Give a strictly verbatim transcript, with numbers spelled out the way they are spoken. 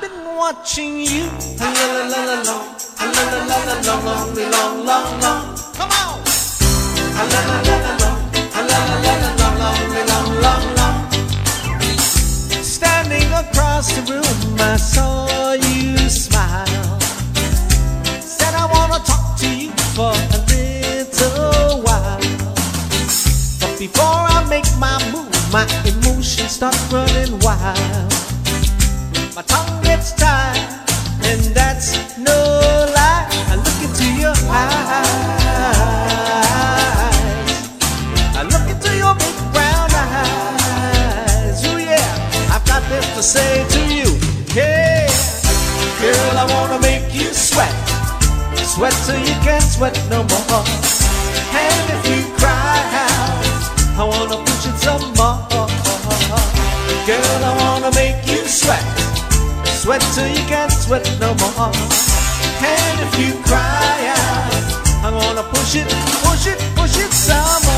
been watching you a la la la long, a la la la la long, long, long, long, long. Come on, a la la la la long, a la la la la long, long, long, long, long. Standing across the room, I saw you smile. Said I wanna talk to you for a little while, but before I make my move, my emotions start running wild. My tongue gets tied, and that's no lie. I look into your eyes, I look into your big brown eyes. Oh yeah, I've got this to say to you. Hey, girl, I wanna make you sweat, sweat till you can't sweat no more. And if you cry out, I wanna push it some more. Girl, I wanna make you sweat, sweat till you can't sweat no more. And if you cry out, I'm gonna push it, push it, push it some more.